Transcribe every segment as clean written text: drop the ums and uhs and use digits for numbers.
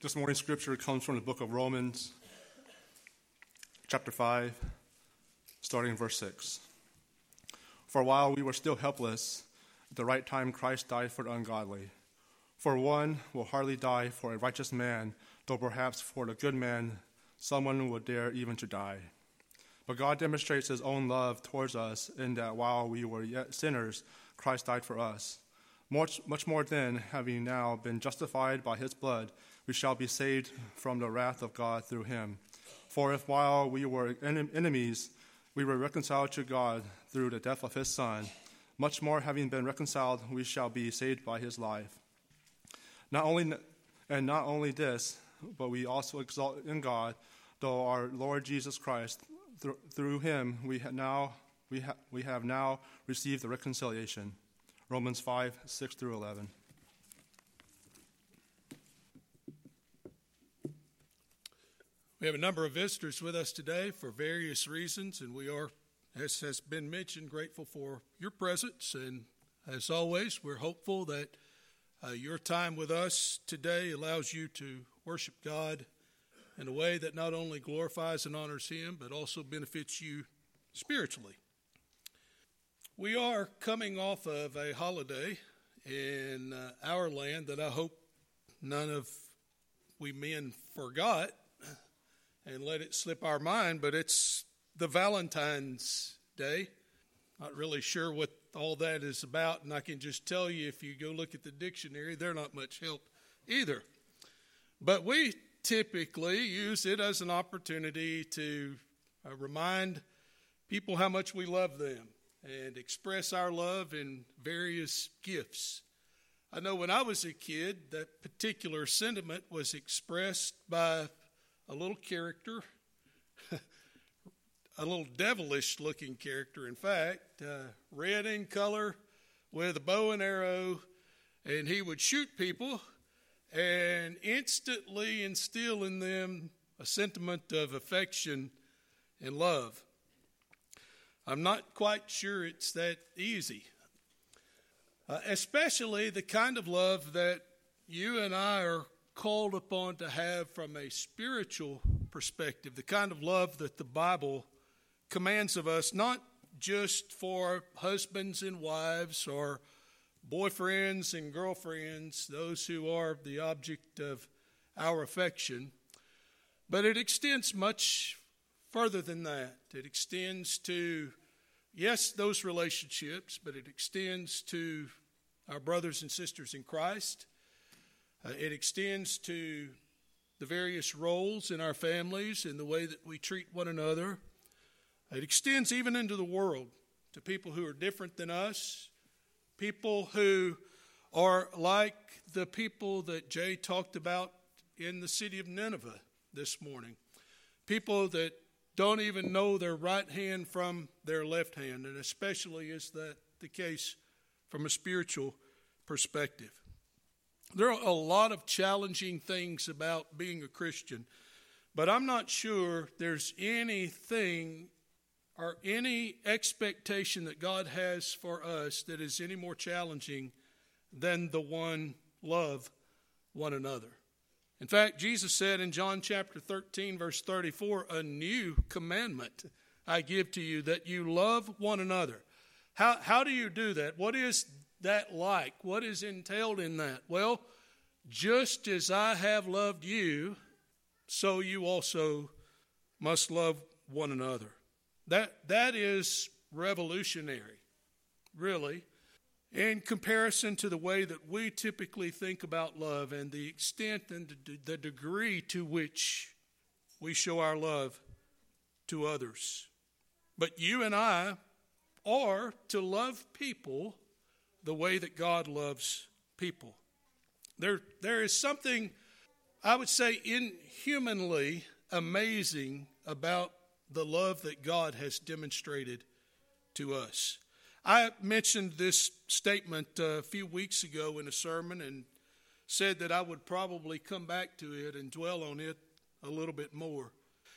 This morning's scripture comes from the book of Romans, chapter 5, starting in verse 6. For while we were still helpless, at the right time Christ died for the ungodly. For one will hardly die for a righteous man, though perhaps for the good man someone would dare even to die. But God demonstrates his own love towards us in that while we were yet sinners, Christ died for us. Much more then, having now been justified by his blood, we shall be saved from the wrath of God through him. For if while we were enemies, we were reconciled to God through the death of his Son, much more having been reconciled, we shall be saved by his life. Not only this, but we also exalt in God, though our Lord Jesus Christ, through him we have now received the reconciliation. Romans 5, 6 through 11. We have a number of visitors with us today for various reasons, and we are, as has been mentioned, grateful for your presence. And as always, we're hopeful that your time with us today allows you to worship God in a way that not only glorifies and honors him, but also benefits you spiritually. We are coming off of a holiday in our land that I hope none of we men forgot and let it slip our mind, but it's the Valentine's Day. Not really sure what all that is about, and I can just tell you if you go look at the dictionary, they're not much help either. But we typically use it as an opportunity to remind people how much we love them and express our love in various gifts. I know when I was a kid, that particular sentiment was expressed by a little character, a little devilish-looking character, in fact, red in color with a bow and arrow, and he would shoot people and instantly instill in them a sentiment of affection and love. I'm not quite sure it's that easy, especially the kind of love that you and I are called upon to have from a spiritual perspective, the kind of love that the Bible commands of us, not just for husbands and wives or boyfriends and girlfriends, those who are the object of our affection, but it extends much further than that. It extends to, yes, those relationships, but it extends to our brothers and sisters in Christ. It extends to the various roles in our families and the way that we treat one another. It extends even into the world to people who are different than us, people who are like the people that Jay talked about in the city of Nineveh this morning, people that don't even know their right hand from their left hand, and especially is that the case from a spiritual perspective. There are a lot of challenging things about being a Christian, but I'm not sure there's anything or any expectation that God has for us that is any more challenging than the one, love one another. In fact, Jesus said in John chapter 13, verse 34, a new commandment I give to you, that you love one another. How do you do that? What is that like? What is entailed in that? Well, just as I have loved you, so you also must love one another. That is revolutionary, really, in comparison to the way that we typically think about love and the extent and the degree to which we show our love to others. But you and I are to love people the way that God loves people. There is something, I would say, inhumanly amazing about the love that God has demonstrated to us. I mentioned this statement a few weeks ago in a sermon and said that I would probably come back to it and dwell on it a little bit more.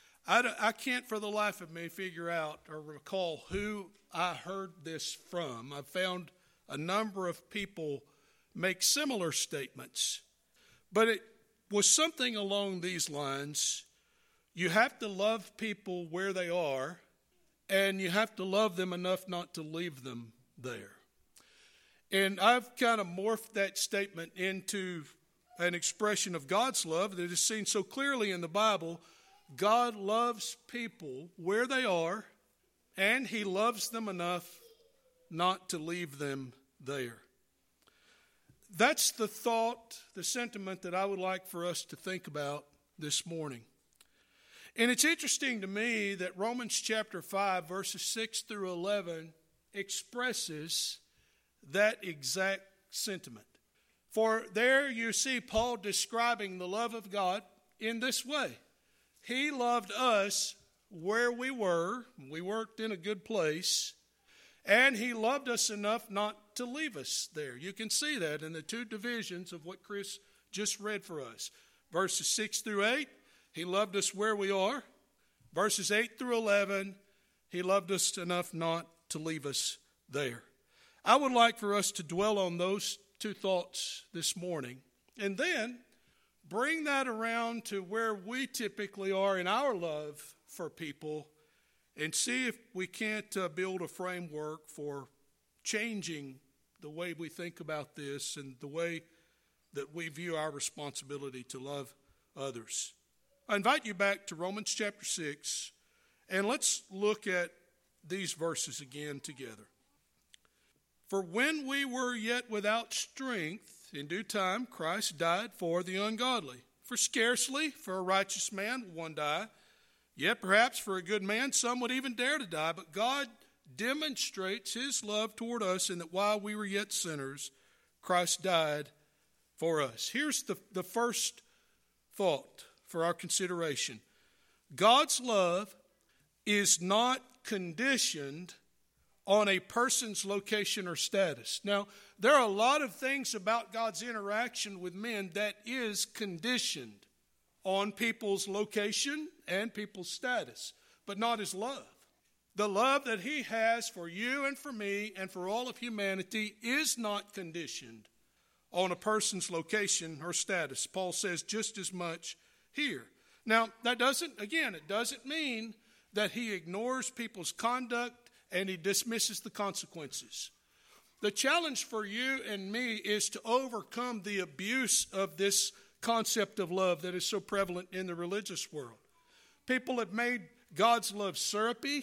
I can't for the life of me figure out or recall who I heard this from. I've found a number of people make similar statements, but was something along these lines. You have to love people where they are, and you have to love them enough not to leave them there. And I've kind of morphed that statement into an expression of God's love that is seen so clearly in the Bible. God loves people where they are, and he loves them enough not to leave them there. That's the thought, the sentiment that I would like for us to think about this morning. And it's interesting to me that Romans chapter 5, verses 6 through 11 expresses that exact sentiment. For there you see Paul describing the love of God in this way. He loved us where we were. We weren't in a good place. And he loved us enough not to leave us there. You can see that in the two divisions of what Chris just read for us. Verses 6 through 8, he loved us where we are. Verses 8 through 11, he loved us enough not to leave us there. I would like for us to dwell on those two thoughts this morning, and then bring that around to where we typically are in our love for people, and see if we can't build a framework for changing the way we think about this and the way that we view our responsibility to love others. I invite you back to Romans chapter 6, and let's look at these verses again together. For when we were yet without strength, in due time Christ died for the ungodly. For scarcely for a righteous man will one die, yet perhaps for a good man some would even dare to die. But God demonstrates his love toward us in that while we were yet sinners, Christ died for us. Here's the first thought for our consideration. God's love is not conditioned on a person's location or status. Now, there are a lot of things about God's interaction with men that is conditioned on people's location and people's status, but not his love. The love that he has for you and for me and for all of humanity is not conditioned on a person's location or status. Paul says just as much here. Now, it doesn't mean that he ignores people's conduct and he dismisses the consequences. The challenge for you and me is to overcome the abuse of this concept of love that is so prevalent in the religious world. People have made God's love syrupy,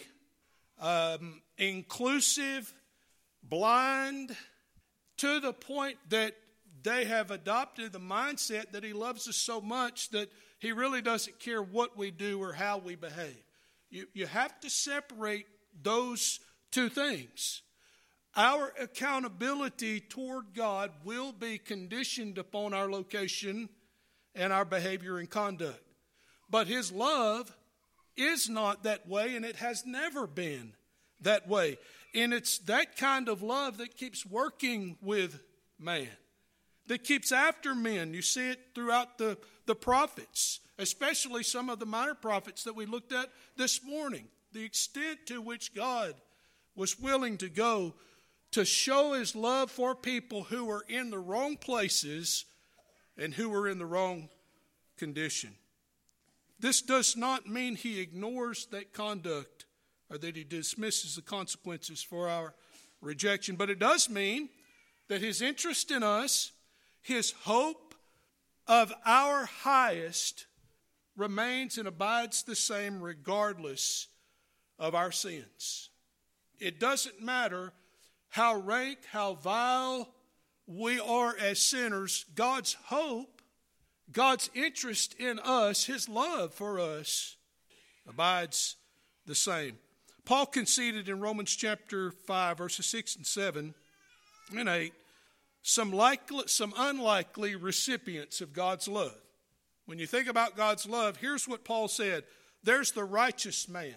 inclusive, blind, to the point that they have adopted the mindset that he loves us so much that he really doesn't care what we do or how we behave. You have to separate those two things. Our accountability toward God will be conditioned upon our location and our behavior and conduct. But his love is not that way, and it has never been that way. And it's that kind of love that keeps working with man, that keeps after men. You see it throughout the prophets, especially some of the minor prophets that we looked at this morning. The extent to which God was willing to go to show his love for people who were in the wrong places and who were in the wrong condition. This does not mean he ignores that conduct or that he dismisses the consequences for our rejection, but it does mean that his interest in us, his hope of our highest, remains and abides the same regardless of our sins. It doesn't matter how rank, how vile we are as sinners. God's hope, God's interest in us, his love for us abides the same. Paul conceded in Romans chapter 5, verses 6 and 7 and 8, some unlikely recipients of God's love. When you think about God's love, here's what Paul said. There's the righteous man.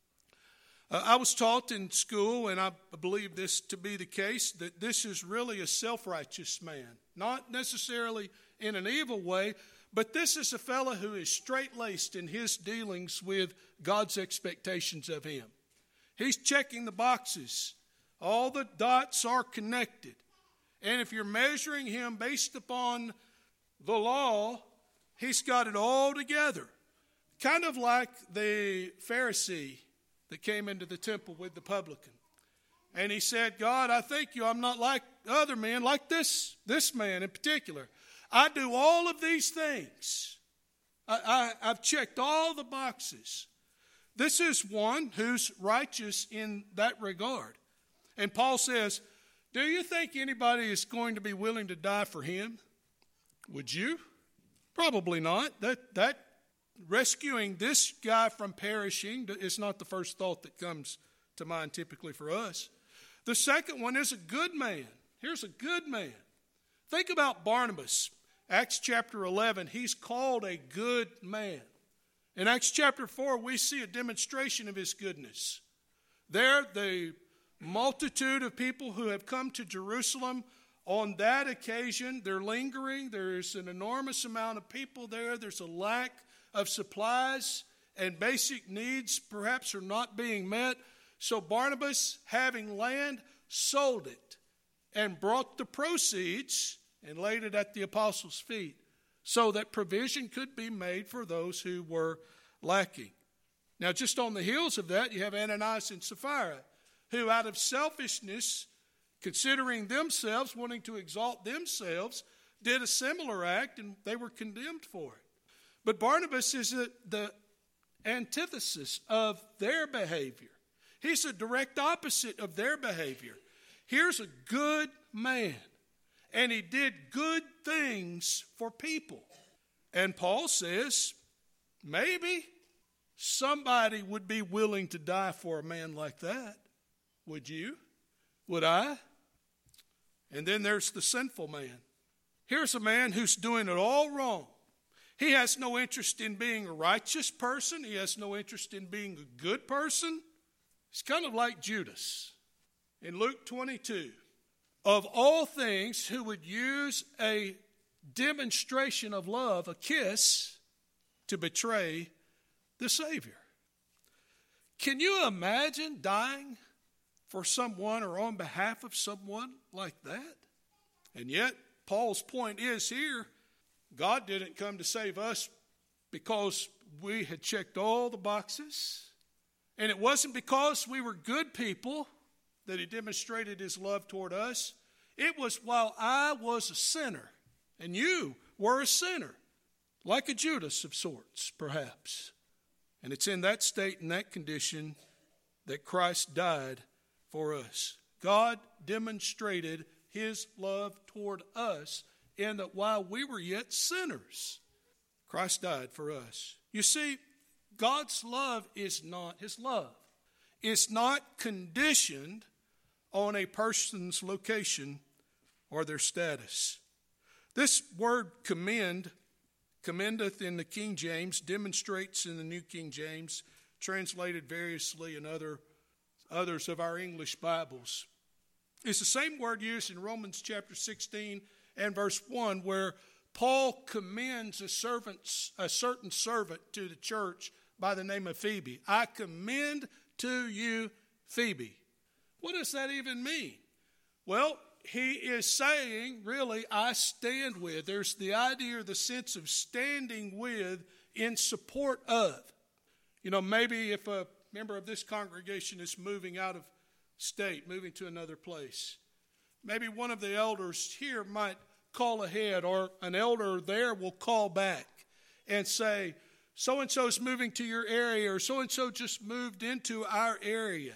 I was taught in school, and I believe this to be the case, that this is really a self-righteous man. Not necessarily in an evil way, but this is a fellow who is straight-laced in his dealings with God's expectations of him. He's checking the boxes. All the dots are connected. And if you're measuring him based upon the law, He's got it all together. Kind of like the Pharisee that came into the temple with the publican. And he said, God, I thank you. I'm not like other men, like this man in particular. I do all of these things. I've checked all the boxes. This is one who's righteous in that regard. And Paul says, do you think anybody is going to be willing to die for him? Would you? Probably not. That rescuing this guy from perishing is not the first thought that comes to mind typically for us. The second one is a good man. Here's a good man. Think about Barnabas. Acts chapter 11, he's called a good man. In Acts chapter 4, we see a demonstration of his goodness. There, the multitude of people who have come to Jerusalem on that occasion, they're lingering. There's an enormous amount of people there. There's a lack of supplies, and basic needs perhaps are not being met. So Barnabas, having land, sold it and brought the proceeds and laid it at the apostles' feet so that provision could be made for those who were lacking. Now, just on the heels of that, you have Ananias and Sapphira, who out of selfishness, considering themselves, wanting to exalt themselves, did a similar act, and they were condemned for it. But Barnabas is the antithesis of their behavior. He's a direct opposite of their behavior. Here's a good man, and he did good things for people. And Paul says, maybe somebody would be willing to die for a man like that. Would you? Would I? And then there's the sinful man. Here's a man who's doing it all wrong. He has no interest in being a righteous person. He has no interest in being a good person. He's kind of like Judas in Luke 22. Of all things, who would use a demonstration of love, a kiss, to betray the Savior. Can you imagine dying for someone or on behalf of someone like that? And yet, Paul's point is here, God didn't come to save us because we had checked all the boxes. And it wasn't because we were good people that he demonstrated his love toward us. It was while I was a sinner and you were a sinner, like a Judas of sorts, perhaps. And it's in that state and that condition that Christ died for us. God demonstrated his love toward us in that while we were yet sinners, Christ died for us. You see, God's love is not, his love is not conditioned on a person's location or their status. This word commend, commendeth in the King James, demonstrates in the New King James, translated variously in others of our English Bibles. It's the same word used in Romans chapter 16 and verse 1, where Paul commends a certain servant to the church by the name of Phoebe. I commend to you Phoebe. What does that even mean? Well, he is saying, really, I stand with. There's the idea or the sense of standing with in support of. You know, maybe if a member of this congregation is moving out of state, moving to another place, maybe one of the elders here might call ahead, or an elder there will call back and say, so-and-so is moving to your area, or so-and-so just moved into our area.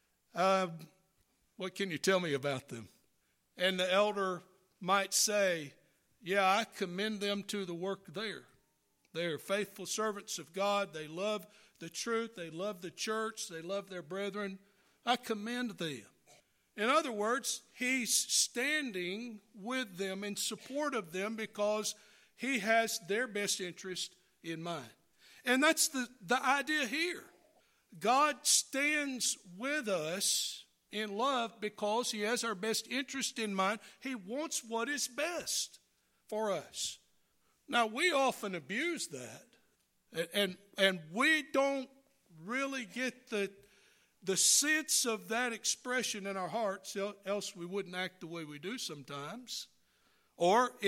What can you tell me about them? And the elder might say, yeah, I commend them to the work there. They're faithful servants of God. They love the truth. They love the church. They love their brethren. I commend them. In other words, he's standing with them in support of them because he has their best interest in mind. And that's the idea here. God stands with us in love because he has our best interest in mind. He wants what is best for us. Now, we often abuse that, and we don't really get the sense of that expression in our hearts, else we wouldn't act the way we do sometimes. Or if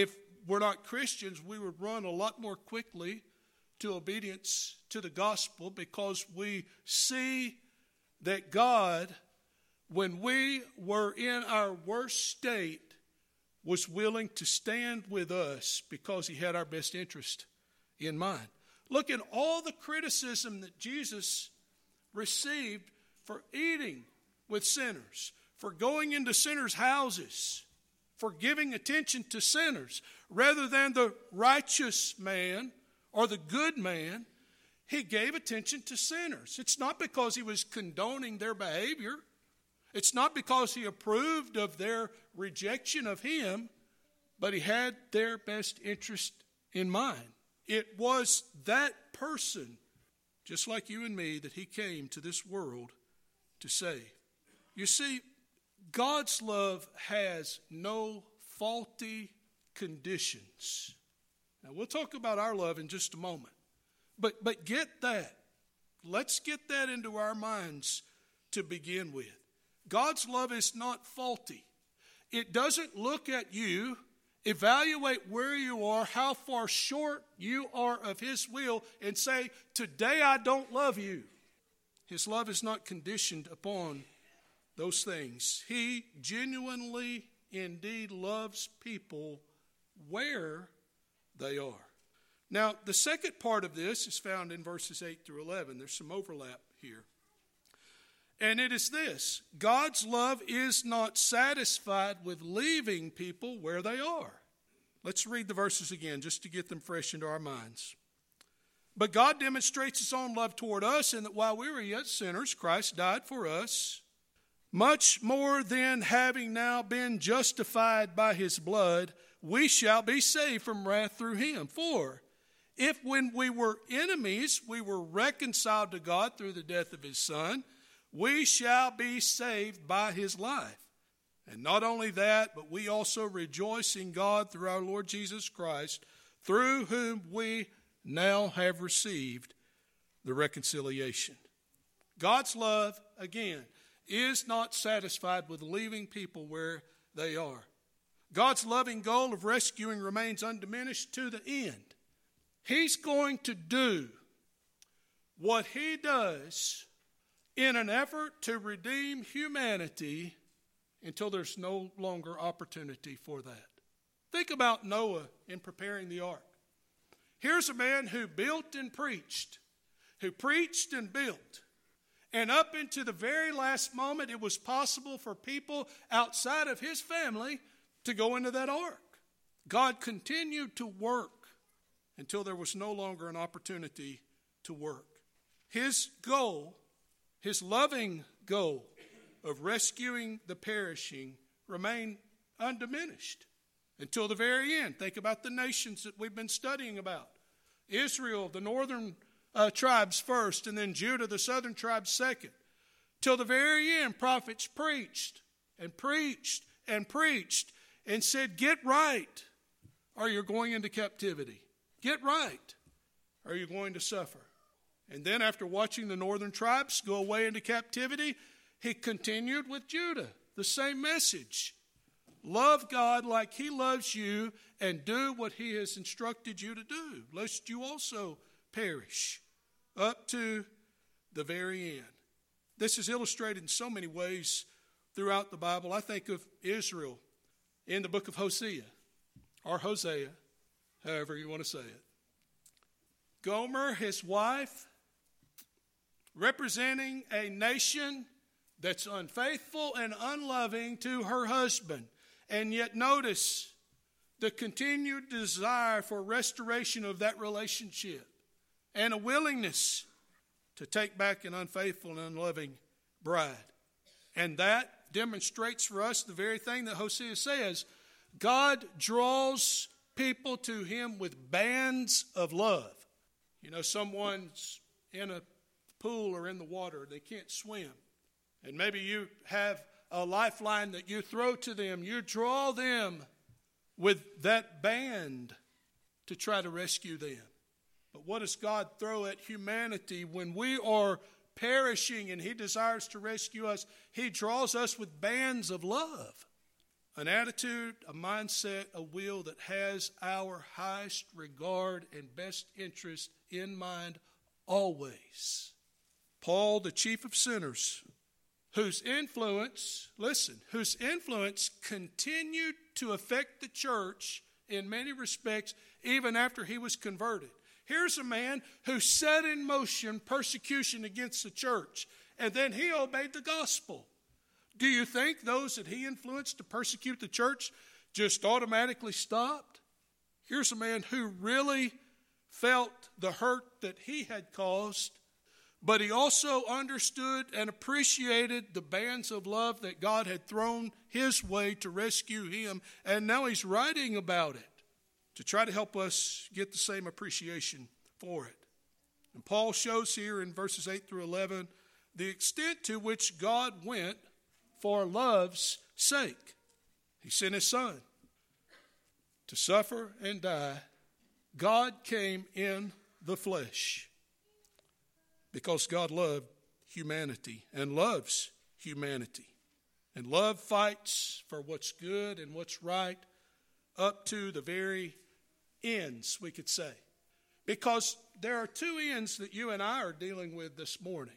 were not Christians, we would run a lot more quickly to obedience to the gospel, because we see that God, when we were in our worst state, was willing to stand with us because he had our best interest in mind. Look at all the criticism that Jesus received for eating with sinners, for going into sinners' houses, for giving attention to sinners. Rather than the righteous man or the good man, he gave attention to sinners. It's not because he was condoning their behavior. It's not because he approved of their rejection of him, but he had their best interest in mind. It was that person, just like you and me, that he came to this world to save. You see, God's love has no faulty conditions. Now, we'll talk about our love in just a moment. But get that. Let's get that into our minds to begin with. God's love is not faulty. It doesn't look at you, evaluate where you are, how far short you are of his will, and say, today I don't love you. His love is not conditioned upon those things. He genuinely, indeed, loves people where they are. Now, the second part of this is found in verses 8 through 11. There's some overlap here. And it is this: God's love is not satisfied with leaving people where they are. Let's read the verses again just to get them fresh into our minds. But God demonstrates his own love toward us, in that while we were yet sinners, Christ died for us. Much more then, having now been justified by his blood, we shall be saved from wrath through him. For if when we were enemies, we were reconciled to God through the death of his Son, we shall be saved by his life. And not only that, but we also rejoice in God through our Lord Jesus Christ, through whom we now have received the reconciliation. God's love, again, is not satisfied with leaving people where they are. God's loving goal of rescuing remains undiminished to the end. He's going to do what he does in an effort to redeem humanity until there's no longer opportunity for that. Think about Noah in preparing the ark. Here's a man who built and preached, who preached and built. And up into the very last moment, it was possible for people outside of his family to go into that ark. God continued to work until there was no longer an opportunity to work. His goal, his loving goal of rescuing the perishing, remained undiminished until the very end. Think about the nations that we've been studying about. Israel, the northern tribes first, and then Judah, the southern tribes second. Till the very end, prophets preached and preached and preached and said, get right, or you're going into captivity. Get right, or you're going to suffer. And then after watching the northern tribes go away into captivity, he continued with Judah, the same message. Love God like he loves you, and do what he has instructed you to do, lest you also perish, up to the very end. This is illustrated in so many ways throughout the Bible. I think of Israel in the book of Hosea, or Hosea, however you want to say it. Gomer, his wife, representing a nation that's unfaithful and unloving to her husband. And yet notice the continued desire for restoration of that relationship and a willingness to take back an unfaithful and unloving bride. And that demonstrates for us the very thing that Hosea says. God draws people to him with bands of love. You know, someone's in a pool or in the water, they can't swim. And maybe you have a lifeline that you throw to them. You draw them with that band to try to rescue them. But what does God throw at humanity when we are perishing and he desires to rescue us? He draws us with bands of love. an attitude, a mindset, a will that has our highest regard and best interest in mind always. Paul, the chief of sinners, whose influence continued to affect the church in many respects even after he was converted. Here's a man who set in motion persecution against the church, and then he obeyed the gospel. Do you think those that he influenced to persecute the church just automatically stopped? Here's a man who really felt the hurt that he had caused, but he also understood and appreciated the bands of love that God had thrown his way to rescue him, and now he's writing about it to try to help us get the same appreciation for it. And Paul shows here in verses 8 through 11 the extent to which God went for love's sake. He sent his son to suffer and die. God came in the flesh because God loved humanity and loves humanity. And love fights for what's good and what's right up to the very ends, we could say. Because there are two ends that you and I are dealing with this morning.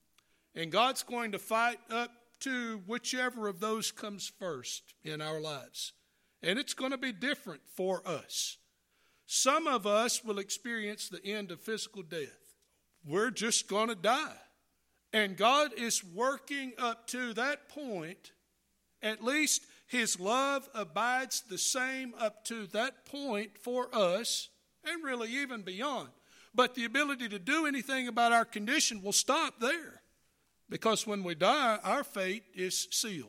And God's going to fight up to whichever of those comes first in our lives. And it's going to be different for us. Some of us will experience the end of physical death. We're just going to die. And God is working up to that point. At least his love abides the same up to that point for us, and really even beyond. But the ability to do anything about our condition will stop there. Because when we die, our fate is sealed.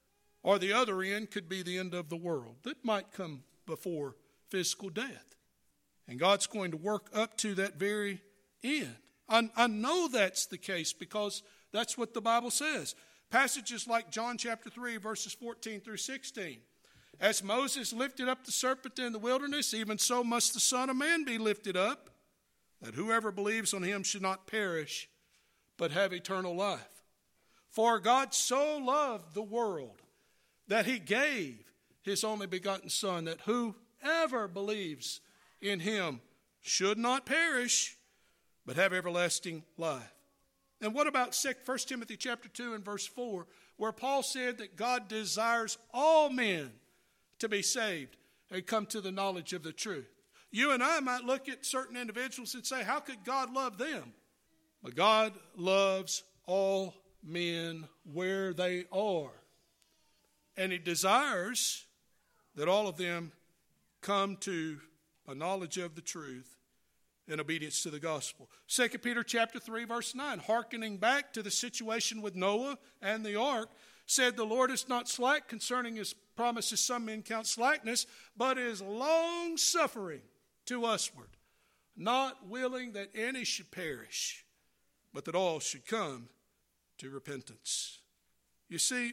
Or the other end could be the end of the world. That might come before physical death. And God's going to work up to that very end. I know that's the case because that's what the Bible says. Passages like John chapter 3, verses 14 through 16. As Moses lifted up the serpent in the wilderness, even so must the Son of Man be lifted up, that whoever believes on him should not perish, but have eternal life. For God so loved the world that he gave his only begotten Son, that whoever believes in him should not perish, but have everlasting life. And what about 1 Timothy chapter 2 and verse 4, where Paul said that God desires all men to be saved and come to the knowledge of the truth? You and I might look at certain individuals and say, how could God love them? But God loves all men where they are. And he desires that all of them come to a knowledge of the truth in obedience to the gospel. 2 Peter chapter 3, verse 9, hearkening back to the situation with Noah and the ark, said, the Lord is not slack concerning his promises, some men count slackness, but is long-suffering to usward, not willing that any should perish, but that all should come to repentance. You see,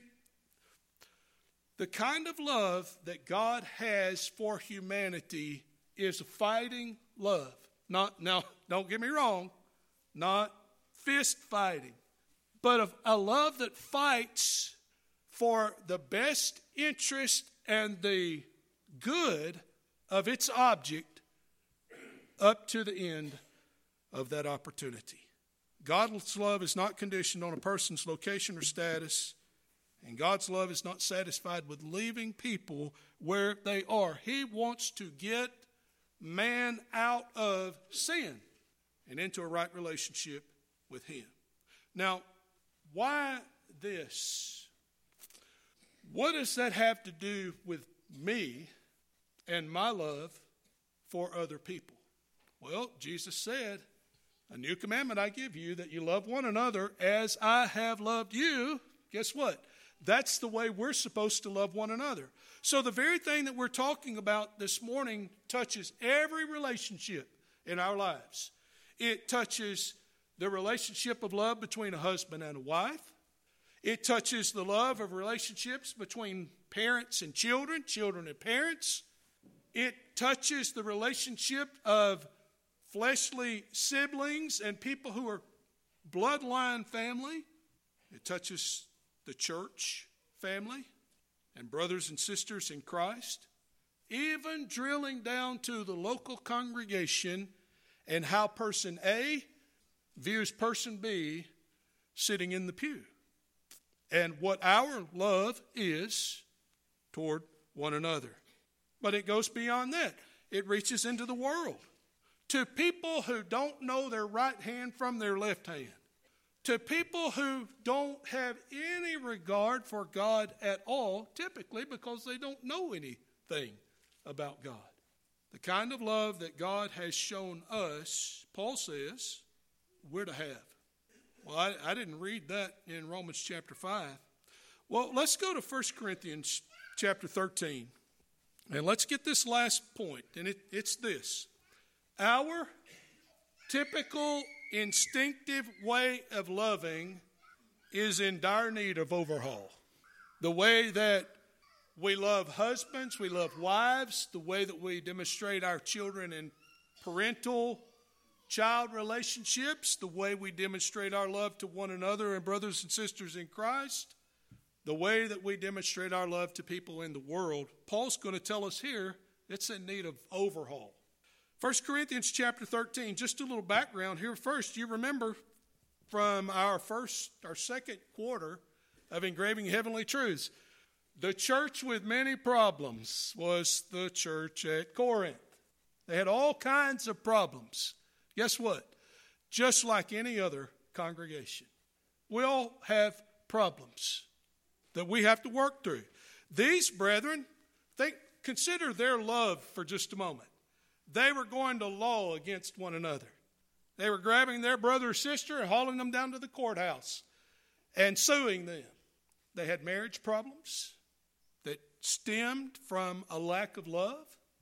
the kind of love that God has for humanity is a fighting love. Now, don't get me wrong, not fist fighting, but a love that fights for the best interest and the good of its object up to the end of that opportunity. God's love is not conditioned on a person's location or status, and God's love is not satisfied with leaving people where they are. He wants to get man out of sin and into a right relationship with him. Now, why this? What does that have to do with me and my love for other people? Well, Jesus said, a new commandment I give you, that you love one another as I have loved you. Guess what? That's the way we're supposed to love one another. So the very thing that we're talking about this morning touches every relationship in our lives. It touches the relationship of love between a husband and a wife. It touches the love of relationships between parents and children, children and parents. It touches the relationship of fleshly siblings and people who are bloodline family. It touches the church family. and brothers and sisters in Christ, even drilling down to the local congregation and how person A views person B sitting in the pew, and what our love is toward one another. But it goes beyond that. It reaches into the world, to people who don't know their right hand from their left hand, to people who don't have any regard for God at all, typically because they don't know anything about God. The kind of love that God has shown us, Paul says, we're to have. Well, I didn't read that in Romans chapter 5. Well, let's go to 1 Corinthians chapter 13. And let's get this last point, and it's this. Our typical instinctive way of loving is in dire need of overhaul. The way that we love husbands, we love wives, the way that we demonstrate our children in parental child relationships, the way we demonstrate our love to one another and brothers and sisters in Christ, the way that we demonstrate our love to people in the world. Paul's going to tell us here it's in need of overhaul. 1 Corinthians chapter 13, just a little background here. First, you remember from our second quarter of Engraving Heavenly Truths, the church with many problems was the church at Corinth. They had all kinds of problems. Guess what? Just like any other congregation. We all have problems that we have to work through. These brethren, consider their love for just a moment. They were going to law against one another. They were grabbing their brother or sister and hauling them down to the courthouse and suing them. They had marriage problems that stemmed from a lack of love.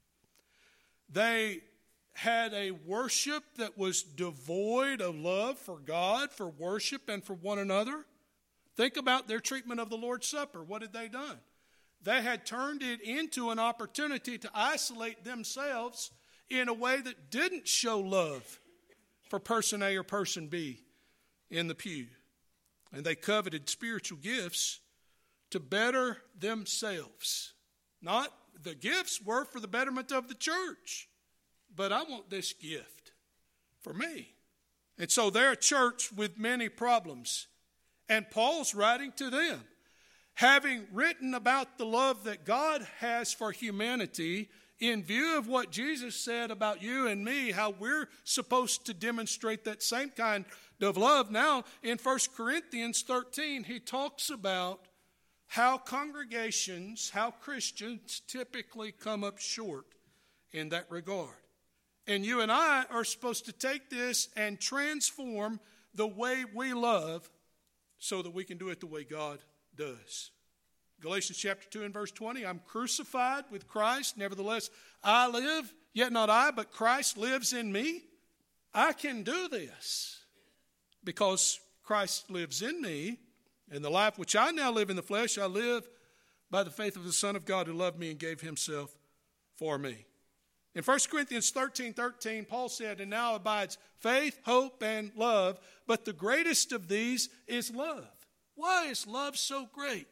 They had a worship that was devoid of love for God, for worship, and for one another. Think about their treatment of the Lord's Supper. What had they done? They had turned it into an opportunity to isolate themselves in a way that didn't show love for person A or person B in the pew. And they coveted spiritual gifts to better themselves. Not the gifts were for the betterment of the church, but I want this gift for me. And so they're a church with many problems. And Paul's writing to them, having written about the love that God has for humanity in view of what Jesus said about you and me, how we're supposed to demonstrate that same kind of love. Now, in 1 Corinthians 13, he talks about how congregations, how Christians typically come up short in that regard. And you and I are supposed to take this and transform the way we love so that we can do it the way God does. Galatians chapter 2 and verse 20, I'm crucified with Christ, nevertheless I live, yet not I, but Christ lives in me. I can do this because Christ lives in me, and the life which I now live in the flesh, I live by the faith of the Son of God who loved me and gave himself for me. In 1 Corinthians 13:13, Paul said, and now abides faith, hope, and love, but the greatest of these is love. Why is love so great?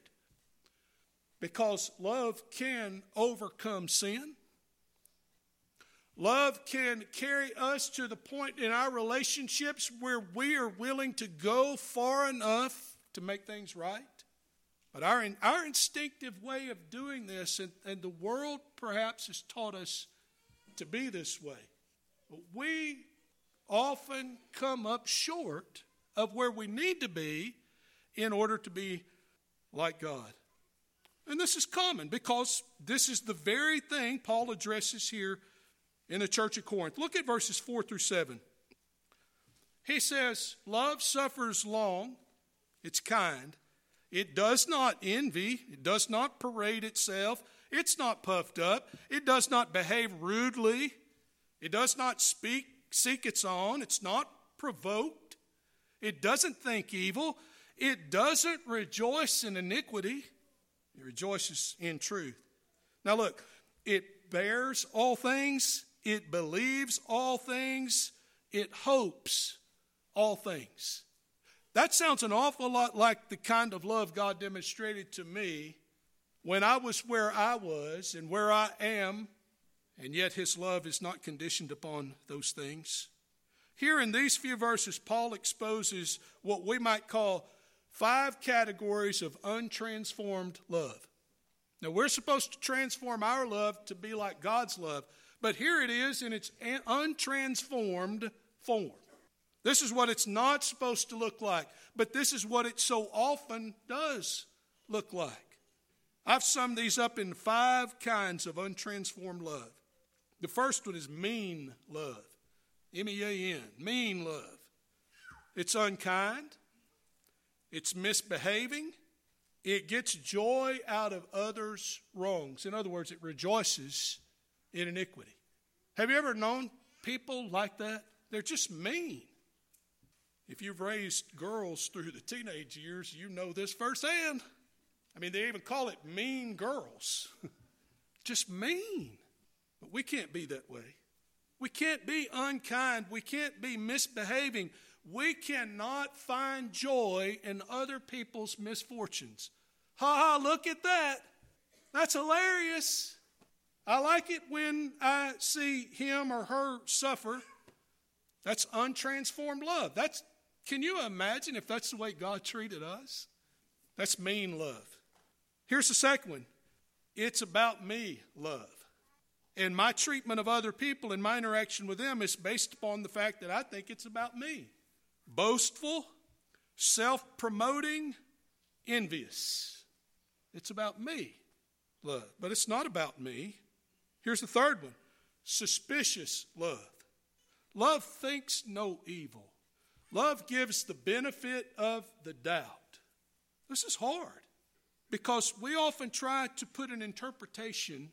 Because love can overcome sin. Love can carry us to the point in our relationships where we are willing to go far enough to make things right. But our instinctive way of doing this, and the world perhaps has taught us to be this way, but we often come up short of where we need to be in order to be like God. And this is common because this is the very thing Paul addresses here in the church of Corinth. Look at verses 4 through 7. He says, love suffers long, it's kind. It does not envy, it does not parade itself, it's not puffed up, it does not behave rudely, it does not seek its own, it's not provoked, it doesn't think evil, it doesn't rejoice in iniquity, it rejoices in truth. Now look, it bears all things, it believes all things, it hopes all things. That sounds an awful lot like the kind of love God demonstrated to me when I was where I was and where I am, and yet his love is not conditioned upon those things. Here in these few verses, Paul exposes what we might call 5 categories of untransformed love. Now, we're supposed to transform our love to be like God's love, but here it is in its untransformed form. This is what it's not supposed to look like, but this is what it so often does look like. I've summed these up in 5 kinds of untransformed love. The first one is mean love. M-E-A-N, mean love. It's unkind. It's misbehaving. It gets joy out of others' wrongs. In other words, it rejoices in iniquity. Have you ever known people like that? They're just mean. If you've raised girls through the teenage years, you know this firsthand. I mean, they even call it mean girls. Just mean. But we can't be that way. We can't be unkind. We can't be misbehaving. We cannot find joy in other people's misfortunes. Ha ha, look at that. That's hilarious. I like it when I see him or her suffer. That's untransformed love. Can you imagine if that's the way God treated us? That's mean love. Here's the second one. It's about me love. And my treatment of other people and my interaction with them is based upon the fact that I think it's about me. Boastful, self-promoting, envious. It's about me love. But it's not about me. Here's the third one. Suspicious love. Love thinks no evil. Love gives the benefit of the doubt. This is hard because we often try to put an interpretation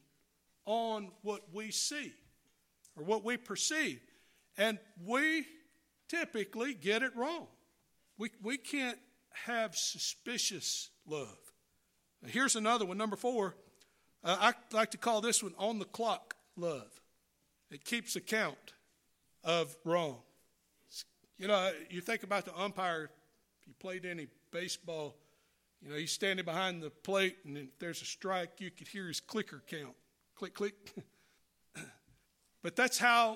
on what we see or what we perceive, and we typically get it wrong. We can't have suspicious love. Now, here's another one, number 4. I like to call this one on the clock love. It keeps account of wrong. You know, you think about the umpire, if you played any baseball, you know, he's standing behind the plate, and if there's a strike, you could hear his clicker count. Click, click. But that's how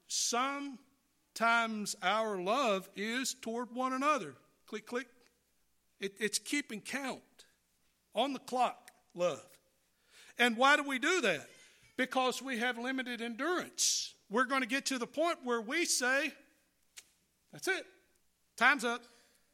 sometimes our love is toward one another. Click, click. It's keeping count. On the clock love. And why do we do that? Because we have limited endurance. We're going to get to the point where we say, that's it. Time's up.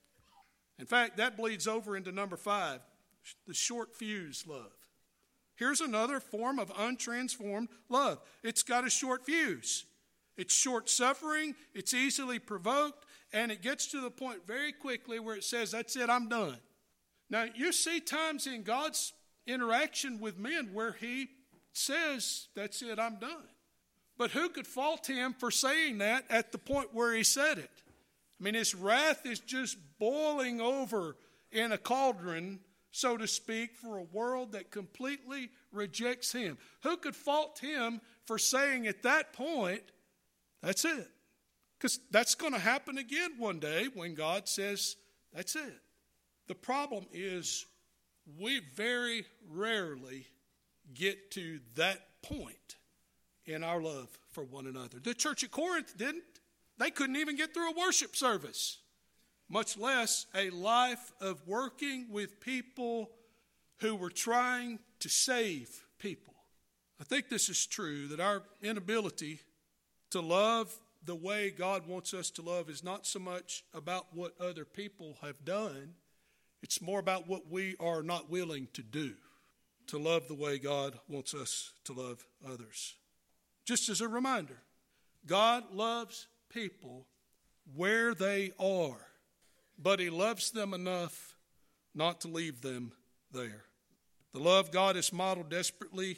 In fact, that bleeds over into number 5, the short fuse love. Here's another form of untransformed love. It's got a short fuse. It's short-suffering, it's easily provoked, and it gets to the point very quickly where it says, that's it, I'm done. Now, you see times in God's interaction with men where he says, that's it, I'm done. But who could fault him for saying that at the point where he said it? I mean, his wrath is just boiling over in a cauldron, so to speak, for a world that completely rejects him. Who could fault him for saying at that point, that's it? Because that's going to happen again one day when God says, that's it. The problem is we very rarely get to that point in our love for one another. The church at Corinth didn't. They couldn't even get through a worship service, much less a life of working with people who were trying to save people. I think this is true, that our inability to love the way God wants us to love is not so much about what other people have done. It's more about what we are not willing to do to love the way God wants us to love others. Just as a reminder, God loves people where they are, but he loves them enough not to leave them there. The love God has modeled desperately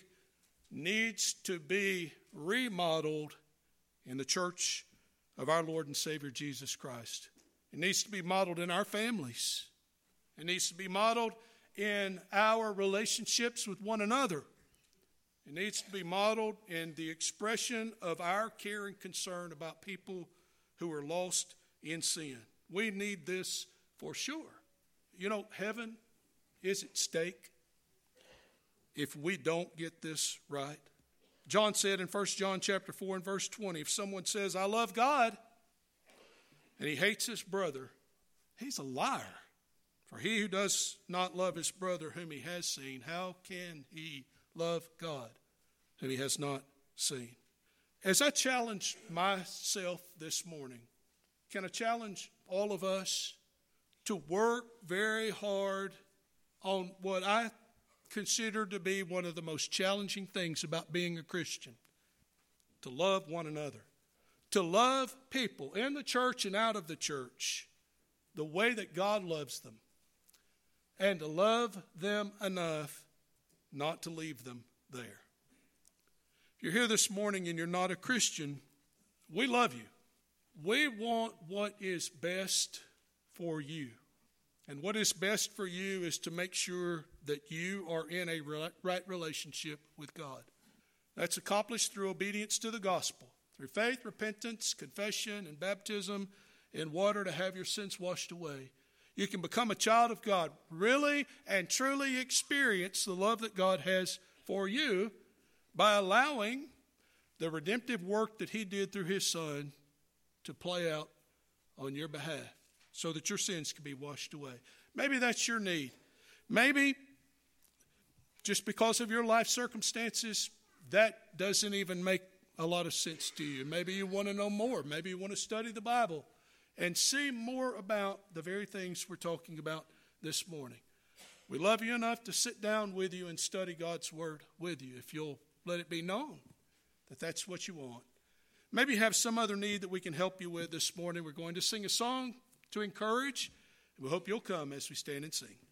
needs to be remodeled in the church of our Lord and Savior Jesus Christ. It needs to be modeled in our families. It needs to be modeled in our relationships with one another. It needs to be modeled in the expression of our care and concern about people who are lost in sin. We need this for sure. You know, heaven is at stake. if we don't get this right. John said in 1 John chapter 4 and verse 20, if someone says, I love God, and he hates his brother, he's a liar. For he who does not love his brother whom he has seen, how can he love God whom he has not seen? As I challenge myself this morning, can I challenge all of us to work very hard on what I consider to be one of the most challenging things about being a Christian? To love one another. To love people in the church and out of the church the way that God loves them. And to love them enough not to leave them there. If you're here this morning and you're not a Christian, we love you. We want what is best for you. And what is best for you is to make sure that you are in a right relationship with God. That's accomplished through obedience to the gospel, through faith, repentance, confession, and baptism in water to have your sins washed away. You can become a child of God, really and truly experience the love that God has for you by allowing the redemptive work that he did through his Son to play out on your behalf so that your sins can be washed away. Maybe that's your need. Maybe just because of your life circumstances, that doesn't even make a lot of sense to you. Maybe you want to know more. Maybe you want to study the Bible and see more about the very things we're talking about this morning. We love you enough to sit down with you and study God's Word with you, if you'll let it be known that that's what you want. Maybe you have some other need that we can help you with this morning. We're going to sing a song to encourage. We hope you'll come as we stand and sing.